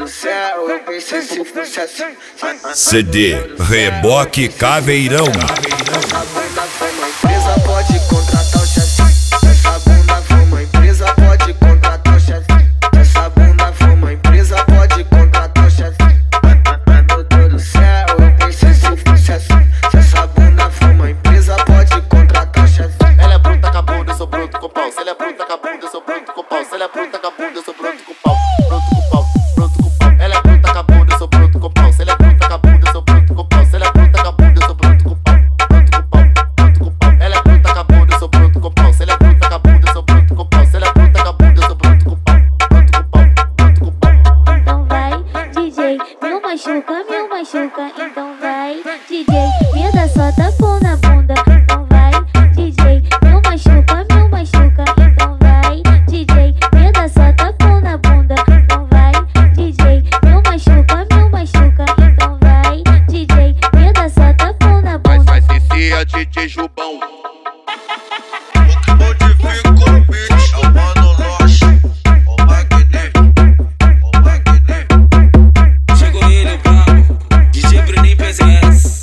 do céu, eu pensei se fosse assim. CD Reboque Caveirão. Essa bunda foi uma empresa, pode contratar o chefe. Essa bunda foi uma empresa, pode contratar o chefe. Essa bunda foi uma empresa, pode contratar o chefe. Meu Deus do céu, eu pensei se fosse assim. Se essa bunda foi uma empresa, pode contratar o chefe. Ela é bruta com a bunda, eu sou bruto com o pau. Se ela é bruta com a bunda, eu sou bruto com o pau. Se ela é bruta com a bunda, eu sou bruto com o pau. Bruto com o pau, bruto com o pau. Ela é bruta com a bunda, eu sou bruto com o pau. Se ela é bruta com a bunda, eu sou bruto com o pau. Se ela é bruta com a bunda, eu sou bruto com o pau. Bruto com o pau, bruto com o pau. Ela é bruta com a bunda, eu sou bruto com o pau. Se ela é bruta com a bunda, eu sou bruto com o pau. Se ela é bruta com a bunda, eu sou bruto com o pau. Bruto com o pau, bruto com o pau. Então vai, DJ, meu machuca, então vai, DJ, me dá só tapão na bunda. Então vai, DJ, meu machuca, então vai, DJ, me dá só tapão na bunda. Então vai, DJ, meu machuca, então vai, DJ, me dá só tapão na bunda. Vai ser a DJ Jubão. Modifica o beat, é o Mano Loche, o Magni. Chegou ele, o brabo, DJ Bruninho PZS.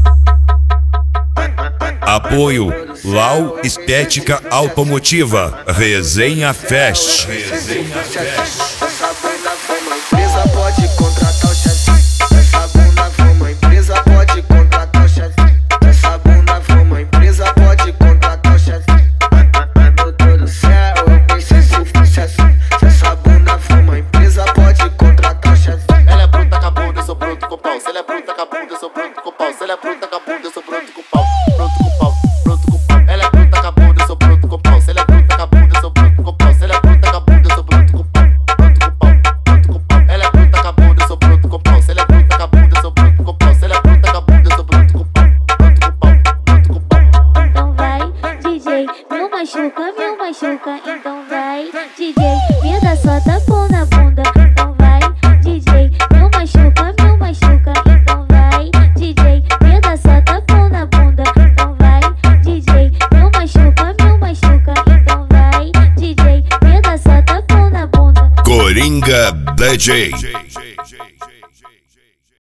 Apoio Lau Estética Automotiva. Resenha Fest. Essa bunda foi uma empresa, pode contratar o chefe. Essa bunda foi uma empresa, pode contratar o chefe. Essa bunda foi uma empresa, pode contratar o chefe. Meu Deus do céu, eu pensei se fosse assim. Se essa bunda foi uma empresa, pode contratar o chefe. Ela é bruta com a bunda, eu sou bruto com o pau. Se ela é bruta com a bunda, eu sou bruto com o pau. Se ela é bruta com a bunda, eu sou bruto com o pau. Bruto com o pau, bruto com o pau. Ela é bruta com a bunda, eu sou bruto com o pau. Se ela é bruta com a bunda, eu sou bruto com o pau. Se ela é bruta com a bunda, eu sou bruto com o pau. Bruto com o pau, bruto com o pau. Ela é bruta com a bunda, eu sou bruto com o pau. Se ela é bruta com a bunda, eu sou bruto com o pau. Se ela é bruta com a bunda, eu sou bruto com o pau. Bruto com o pau, bruto com o pau. Então vai, DJ, meu machuca, então vai, DJ, me dá só tapão na bunda. Então vai, DJ, meu machuca, então vai, DJ, me dá só tapão na bunda. Então vai, DJ, meu machuca, então vai, DJ, me dá só tapão na bunda. Coringa DJ.